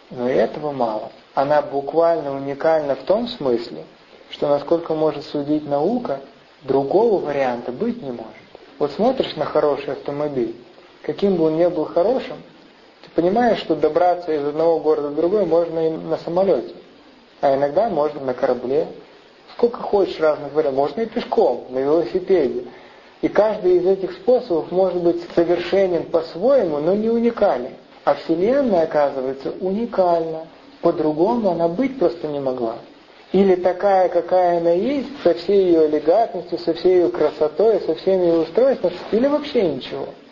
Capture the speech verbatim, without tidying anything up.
Но и этого мало. Она буквально уникальна в том смысле, что, насколько может судить наука, другого варианта быть не может. Вот смотришь на хороший автомобиль, каким бы он ни был хорошим, ты понимаешь, что добраться из одного города в другой можно и на самолете, а иногда можно на корабле. Сколько хочешь разных вариантов, можно и пешком, на велосипеде. И каждый из этих способов может быть совершенен по-своему, но не уникален. А Вселенная, оказывается, уникальна. По-другому она быть просто не могла. Или такая, какая она есть, со всей ее элегантностью, со всей ее красотой, со всеми ее устройствами, или вообще ничего.